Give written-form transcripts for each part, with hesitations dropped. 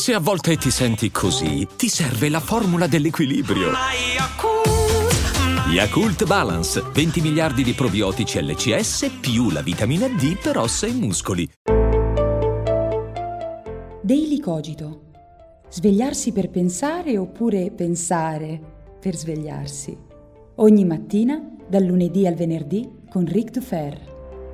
Se a volte ti senti così, ti serve la formula dell'equilibrio. Yakult Balance, 20 miliardi di probiotici LCS più la vitamina D per ossa e muscoli. Daily Cogito. Svegliarsi per pensare oppure pensare per svegliarsi. Ogni mattina, dal lunedì al venerdì, con Ric Dufer.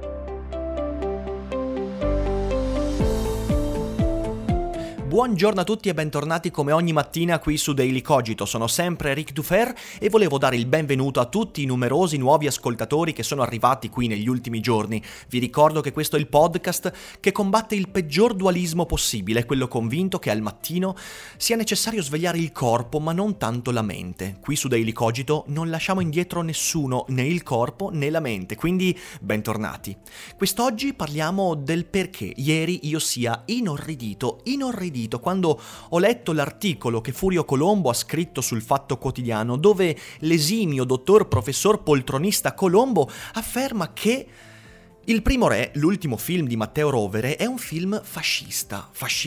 Buongiorno a tutti e bentornati come ogni mattina qui su Daily Cogito. Sono sempre Ric Dufer e volevo dare il benvenuto a tutti i numerosi nuovi ascoltatori che sono arrivati qui negli ultimi giorni. Vi ricordo che questo è il podcast che combatte il peggior dualismo possibile, quello convinto che al mattino sia necessario svegliare il corpo ma non tanto la mente. Qui su Daily Cogito non lasciamo indietro nessuno, né il corpo né la mente, quindi bentornati. Quest'oggi parliamo del perché ieri io sia inorridito quando ho letto l'articolo che Furio Colombo ha scritto sul Fatto Quotidiano, dove l'esimio dottor professor poltronista Colombo afferma che Il Primo Re, l'ultimo film di Matteo Rovere, è un film fascista.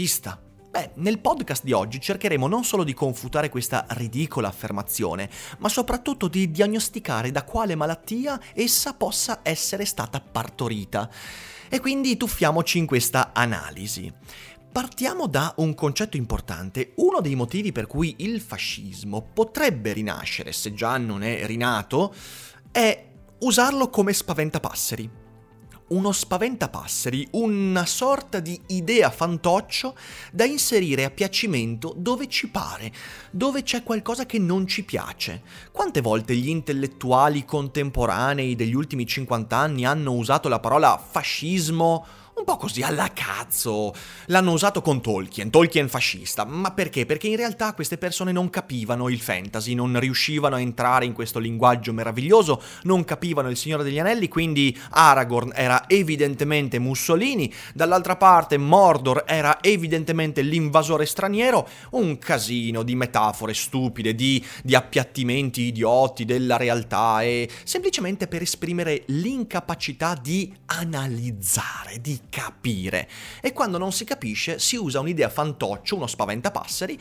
Nel podcast di oggi cercheremo non solo di confutare questa ridicola affermazione, ma soprattutto di diagnosticare da quale malattia essa possa essere stata partorita. E quindi tuffiamoci in questa analisi. Partiamo da un concetto importante. Uno dei motivi per cui il fascismo potrebbe rinascere, se già non è rinato, è usarlo come spaventapasseri. Uno spaventapasseri, una sorta di idea fantoccio da inserire a piacimento dove ci pare, dove c'è qualcosa che non ci piace. Quante volte gli intellettuali contemporanei degli ultimi 50 anni hanno usato la parola fascismo un po' così alla cazzo? L'hanno usato con Tolkien fascista. Ma perché? Perché in realtà queste persone non capivano il fantasy, non riuscivano a entrare in questo linguaggio meraviglioso, non capivano il Signore degli Anelli, quindi Aragorn era evidentemente Mussolini, dall'altra parte Mordor era evidentemente l'invasore straniero, un casino di metafore stupide, di appiattimenti idioti della realtà, e semplicemente per esprimere l'incapacità di analizzare, di capire. E quando non si capisce si usa un'idea fantoccio, uno spaventapasseri,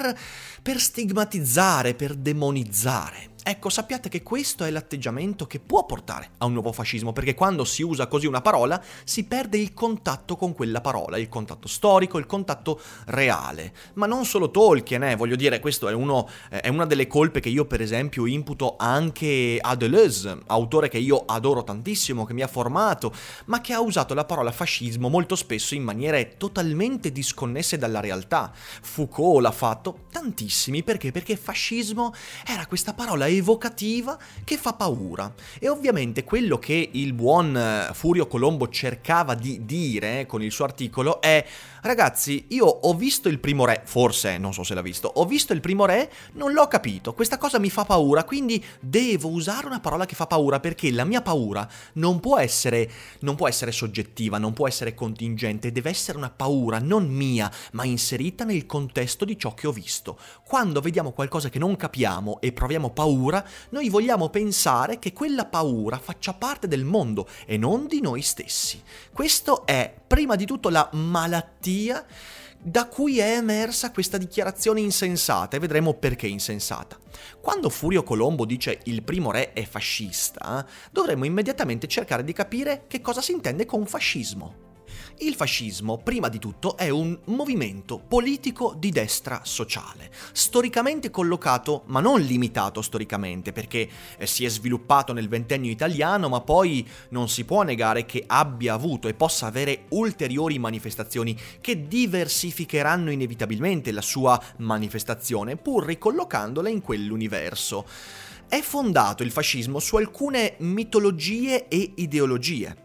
per stigmatizzare, per demonizzare. Ecco, sappiate che questo è l'atteggiamento che può portare a un nuovo fascismo, perché quando si usa così una parola si perde il contatto con quella parola, il contatto storico, il contatto reale. Ma non solo Tolkien, voglio dire, questo è una delle colpe che io per esempio imputo anche a Deleuze, autore che io adoro tantissimo, che mi ha formato, ma che ha usato la parola fascismo molto spesso in maniere totalmente disconnesse dalla realtà. Foucault l'ha fatto, tantissimi, perché? Perché fascismo era questa parola evocativa che fa paura. E ovviamente quello che il buon Furio Colombo cercava di dire con il suo articolo è: ragazzi, io ho visto Il Primo Re, forse, non so se l'ha visto, ho visto Il Primo Re, non l'ho capito, questa cosa mi fa paura, quindi devo usare una parola che fa paura, perché la mia paura non può essere soggettiva, non può essere contingente, deve essere una paura non mia, ma inserita nel contesto di ciò che ho visto. Quando vediamo qualcosa che non capiamo e proviamo paura, noi vogliamo pensare che quella paura faccia parte del mondo e non di noi stessi. Questo è, prima di tutto, la malattia da cui è emersa questa dichiarazione insensata, e vedremo perché insensata. Quando Furio Colombo dice Il Primo Re è fascista, dovremmo immediatamente cercare di capire che cosa si intende con fascismo. Il fascismo, prima di tutto, è un movimento politico di destra sociale, storicamente collocato, ma non limitato storicamente, perché si è sviluppato nel ventennio italiano, ma poi non si può negare che abbia avuto e possa avere ulteriori manifestazioni che diversificheranno inevitabilmente la sua manifestazione, pur ricollocandola in quell'universo. È fondato il fascismo su alcune mitologie e ideologie.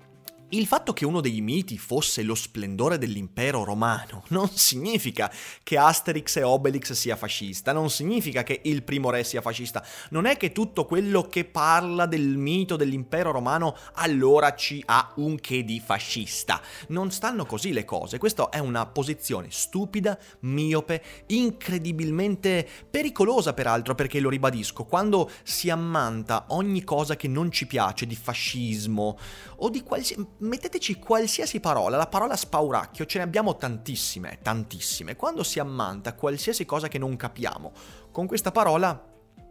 Il fatto che uno dei miti fosse lo splendore dell'impero romano non significa che Asterix e Obelix sia fascista, non significa che il Primo Re sia fascista, non è che tutto quello che parla del mito dell'impero romano allora ci ha un che di fascista. Non stanno così le cose, questa è una posizione stupida, miope, incredibilmente pericolosa peraltro, perché lo ribadisco, quando si ammanta ogni cosa che non ci piace di fascismo o di qualsiasi metteteci qualsiasi parola, la parola spauracchio, ce ne abbiamo tantissime. Quando si ammanta qualsiasi cosa che non capiamo, con questa parola,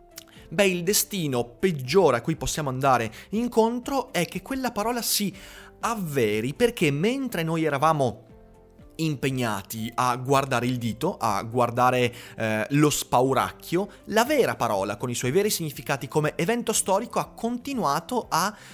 il destino peggiore a cui possiamo andare incontro è che quella parola si avveri, perché mentre noi eravamo impegnati a guardare il dito, a guardare lo spauracchio, la vera parola con i suoi veri significati come evento storico ha continuato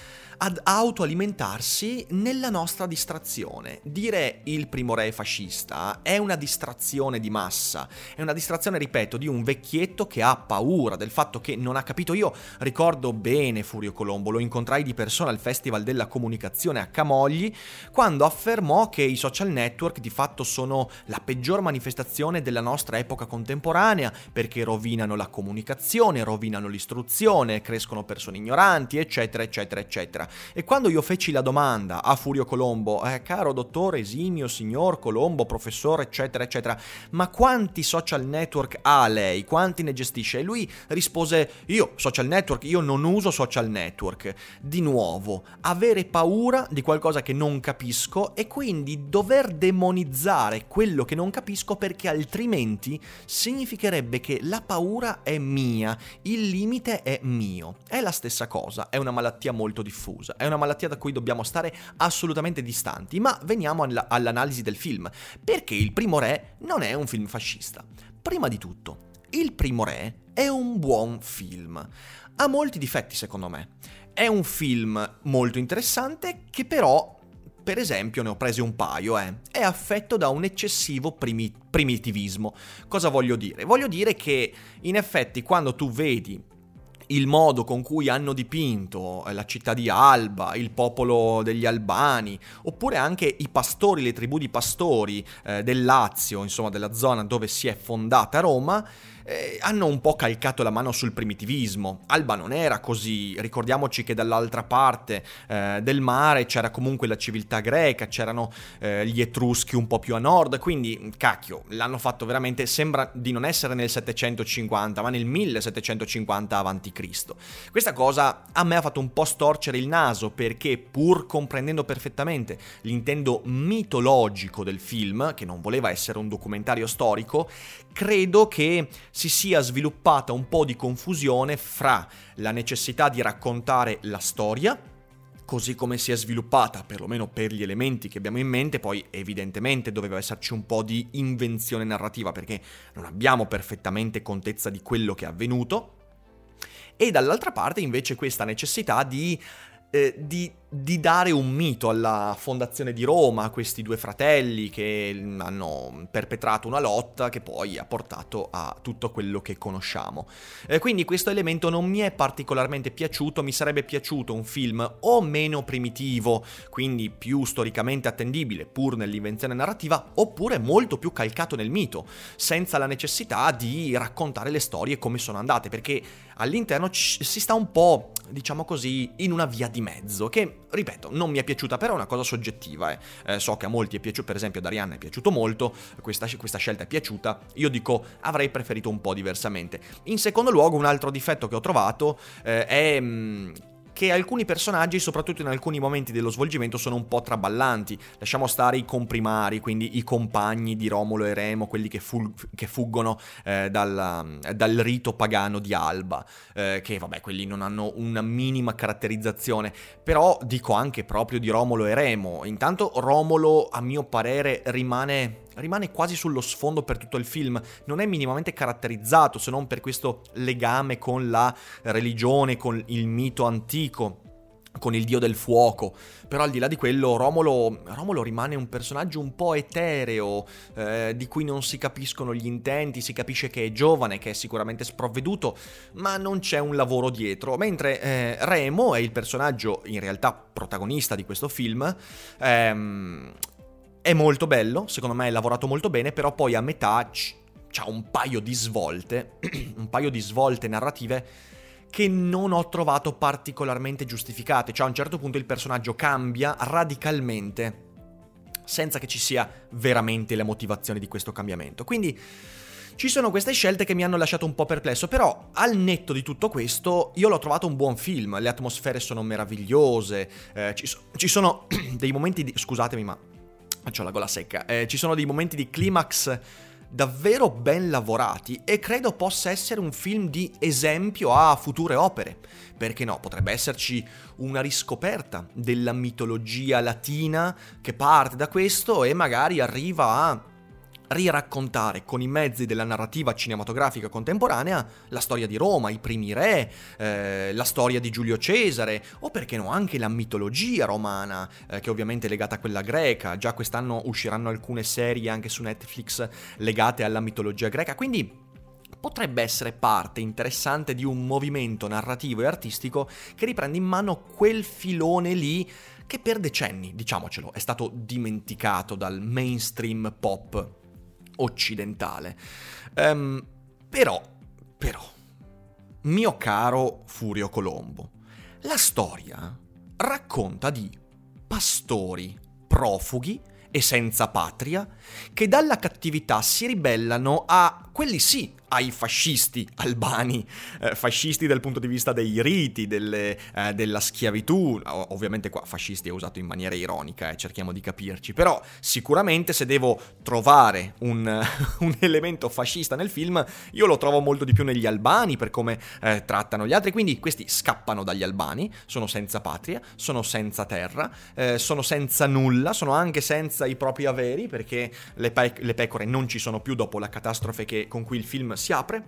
ad autoalimentarsi nella nostra distrazione. Dire il primo re fascista è una distrazione di massa, è una distrazione, ripeto, di un vecchietto che ha paura del fatto che non ha capito. Io ricordo bene Furio Colombo, lo incontrai di persona al Festival della Comunicazione a Camogli, quando affermò che i social network di fatto sono la peggior manifestazione della nostra epoca contemporanea, perché rovinano la comunicazione, rovinano l'istruzione, crescono persone ignoranti, eccetera, eccetera, eccetera. E quando io feci la domanda a Furio Colombo, caro dottore, esimio, signor Colombo, professore, eccetera, eccetera, ma quanti social network ha lei? Quanti ne gestisce? E lui rispose, io non uso social network. Di nuovo, avere paura di qualcosa che non capisco e quindi dover demonizzare quello che non capisco, perché altrimenti significherebbe che la paura è mia, il limite è mio. È la stessa cosa, è una malattia molto diffusa. È una malattia da cui dobbiamo stare assolutamente distanti. Ma veniamo all'analisi del film. Perché Il Primo Re non è un film fascista? Prima di tutto, Il Primo Re è un buon film. Ha molti difetti, secondo me. È un film molto interessante che però, per esempio, ne ho presi un paio, è affetto da un eccessivo primitivismo. Cosa voglio dire? Voglio dire che, in effetti, quando tu vedi il modo con cui hanno dipinto la città di Alba, il popolo degli Albani, oppure anche i pastori, le tribù di pastori del Lazio, insomma della zona dove si è fondata Roma, hanno un po' calcato la mano sul primitivismo. Alba non era così, ricordiamoci che dall'altra parte del mare c'era comunque la civiltà greca, c'erano gli Etruschi un po' più a nord, quindi cacchio, l'hanno fatto veramente, sembra di non essere nel 750, ma nel 1750 avanti Cristo. Questa cosa a me ha fatto un po' storcere il naso, perché pur comprendendo perfettamente l'intento mitologico del film, che non voleva essere un documentario storico, credo che si sia sviluppata un po' di confusione fra la necessità di raccontare la storia, così come si è sviluppata, perlomeno per gli elementi che abbiamo in mente. Poi evidentemente doveva esserci un po' di invenzione narrativa, perché non abbiamo perfettamente contezza di quello che è avvenuto, e dall'altra parte invece questa necessità di dare un mito alla fondazione di Roma, a questi due fratelli che hanno perpetrato una lotta che poi ha portato a tutto quello che conosciamo. Quindi questo elemento non mi è particolarmente piaciuto. Mi sarebbe piaciuto un film o meno primitivo, quindi più storicamente attendibile pur nell'invenzione narrativa, oppure molto più calcato nel mito, senza la necessità di raccontare le storie come sono andate, perché all'interno si sta un po', diciamo così, in una via di mezzo, che, ripeto, non mi è piaciuta, però è una cosa soggettiva. So che a molti è piaciuto, per esempio ad Arianna è piaciuto molto, questa scelta è piaciuta, io dico avrei preferito un po' diversamente. In secondo luogo, un altro difetto che ho trovato è che alcuni personaggi, soprattutto in alcuni momenti dello svolgimento, sono un po' traballanti. Lasciamo stare i comprimari, quindi i compagni di Romolo e Remo, quelli che fuggono dal rito pagano di Alba, che vabbè, quelli non hanno una minima caratterizzazione. Però dico anche proprio di Romolo e Remo. Intanto Romolo, a mio parere, rimane quasi sullo sfondo per tutto il film, non è minimamente caratterizzato, se non per questo legame con la religione, con il mito antico, con il dio del fuoco. Però al di là di quello, Romolo rimane un personaggio un po' etereo, di cui non si capiscono gli intenti. Si capisce che è giovane, che è sicuramente sprovveduto, ma non c'è un lavoro dietro. Mentre Remo è il personaggio in realtà protagonista di questo film. È molto bello, secondo me è lavorato molto bene, però poi a metà c'ha un paio di svolte, narrative che non ho trovato particolarmente giustificate. Cioè a un certo punto il personaggio cambia radicalmente senza che ci sia veramente la motivazione di questo cambiamento. Quindi Ci sono queste scelte che mi hanno lasciato un po' perplesso, però al netto di tutto questo io l'ho trovato un buon film, le atmosfere sono meravigliose, ci sono dei momenti di... scusatemi ma c'ho la gola secca, ci sono dei momenti di climax davvero ben lavorati e credo possa essere un film di esempio a future opere. Perché no, potrebbe esserci una riscoperta della mitologia latina che parte da questo e magari arriva a riraccontare con i mezzi della narrativa cinematografica contemporanea la storia di Roma, i primi re, la storia di Giulio Cesare, o perché no anche la mitologia romana, che ovviamente è legata a quella greca. Già quest'anno usciranno alcune serie anche su Netflix legate alla mitologia greca, quindi potrebbe essere parte interessante di un movimento narrativo e artistico che riprende in mano quel filone lì che per decenni, diciamocelo, è stato dimenticato dal mainstream pop occidentale. Però, mio caro Furio Colombo, la storia racconta di pastori profughi e senza patria che dalla cattività si ribellano a quelli sì, ai fascisti albani, fascisti dal punto di vista dei riti, della schiavitù. Ovviamente qua fascisti è usato in maniera ironica, cerchiamo di capirci, però sicuramente se devo trovare un elemento fascista nel film, io lo trovo molto di più negli albani per come trattano gli altri, quindi questi scappano dagli albani, sono senza patria, sono senza terra, sono senza nulla, sono anche senza i propri averi, perché le pecore non ci sono più dopo la catastrofe con cui il film si apre,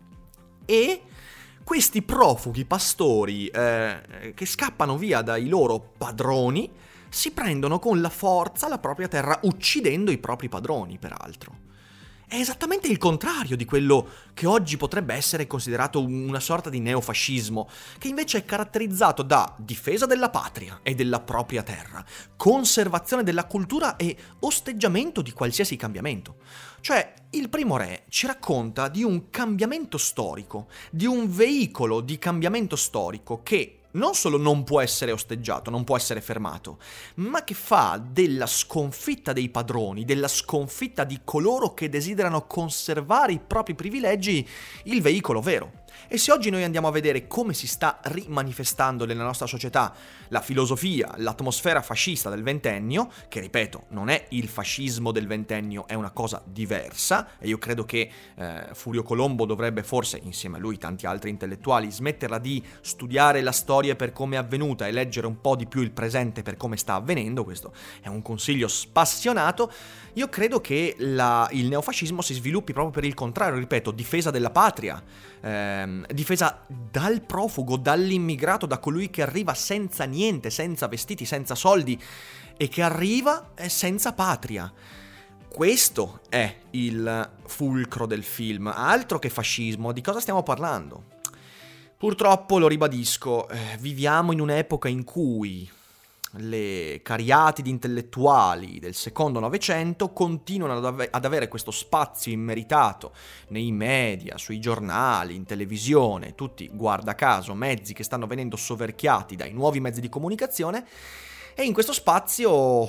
e questi profughi pastori che scappano via dai loro padroni si prendono con la forza la propria terra, uccidendo i propri padroni, peraltro. È esattamente il contrario di quello che oggi potrebbe essere considerato una sorta di neofascismo, che invece è caratterizzato da difesa della patria e della propria terra, conservazione della cultura e osteggiamento di qualsiasi cambiamento. Cioè, il Primo Re ci racconta di un cambiamento storico, di un veicolo di cambiamento storico che non solo non può essere osteggiato, non può essere fermato, ma che fa della sconfitta dei padroni, della sconfitta di coloro che desiderano conservare i propri privilegi, il veicolo vero. E se oggi noi andiamo a vedere come si sta rimanifestando nella nostra società la filosofia, l'atmosfera fascista del ventennio, che ripeto, non è il fascismo del ventennio, è una cosa diversa, e io credo che Furio Colombo dovrebbe forse, insieme a lui tanti altri intellettuali, smetterla di studiare la storia per come è avvenuta e leggere un po' di più il presente per come sta avvenendo. Questo è un consiglio spassionato. Io credo che il neofascismo si sviluppi proprio per il contrario, ripeto, difesa della patria, difesa dal profugo, dall'immigrato, da colui che arriva senza niente, senza vestiti, senza soldi e che arriva senza patria. Questo è il fulcro del film, altro che fascismo. Di cosa stiamo parlando? Purtroppo, lo ribadisco, viviamo in un'epoca in cui le cariatidi intellettuali del secondo Novecento continuano ad avere questo spazio immeritato nei media, sui giornali, in televisione, tutti, guarda caso, mezzi che stanno venendo soverchiati dai nuovi mezzi di comunicazione, e in questo spazio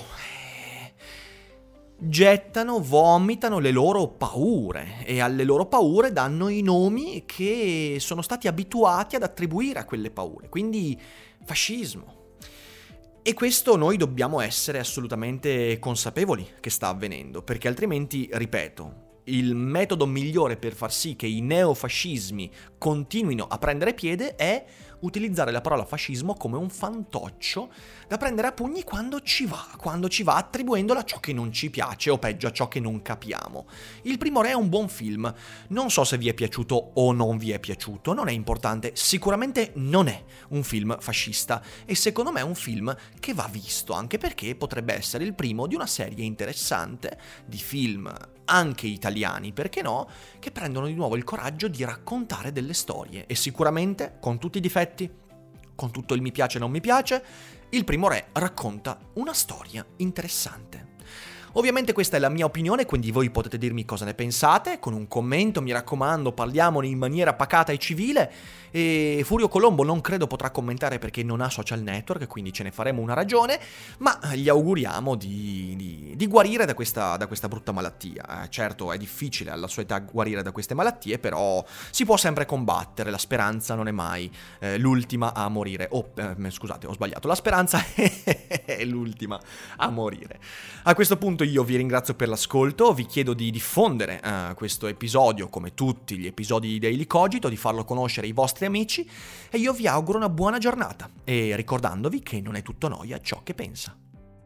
gettano, vomitano le loro paure, e alle loro paure danno i nomi che sono stati abituati ad attribuire a quelle paure, quindi fascismo. E questo noi dobbiamo essere assolutamente consapevoli che sta avvenendo, perché altrimenti, ripeto, il metodo migliore per far sì che i neofascismi continuino a prendere piede è utilizzare la parola fascismo come un fantoccio da prendere a pugni quando ci va attribuendola a ciò che non ci piace, o peggio a ciò che non capiamo. Il Primo Re è un buon film, non so se vi è piaciuto o non vi è piaciuto, non è importante, sicuramente non è un film fascista, e secondo me è un film che va visto, anche perché potrebbe essere il primo di una serie interessante di film, anche italiani, perché no, che prendono di nuovo il coraggio di raccontare delle storie, e sicuramente, con tutti i difetti, con tutto il mi piace e non mi piace, il Primo Re racconta una storia interessante. Ovviamente questa è la mia opinione, quindi voi potete dirmi cosa ne pensate, con un commento, mi raccomando, parliamone in maniera pacata e civile. E Furio Colombo non credo potrà commentare perché non ha social network, quindi ce ne faremo una ragione, ma gli auguriamo di guarire da questa brutta malattia. Certo, è difficile alla sua età guarire da queste malattie, però si può sempre combattere, la speranza non è mai l'ultima a morire. Scusate, ho sbagliato, la speranza è l'ultima a morire. A questo punto io vi ringrazio per l'ascolto, vi chiedo di diffondere questo episodio come tutti gli episodi di Daily Cogito, di farlo conoscere ai vostri amici e io vi auguro una buona giornata e ricordandovi che non è tutto noia ciò che pensa.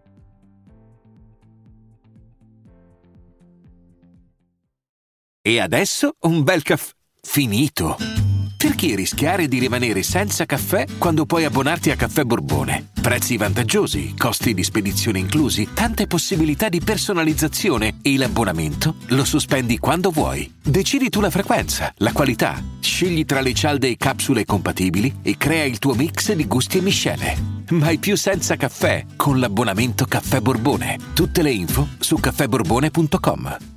E adesso un bel caffè finito. Perché rischiare di rimanere senza caffè quando puoi abbonarti a Caffè Borbone? Prezzi vantaggiosi, costi di spedizione inclusi, tante possibilità di personalizzazione e l'abbonamento lo sospendi quando vuoi. Decidi tu la frequenza, la qualità, scegli tra le cialde e capsule compatibili e crea il tuo mix di gusti e miscele. Mai più senza caffè con l'abbonamento Caffè Borbone. Tutte le info su caffèborbone.com.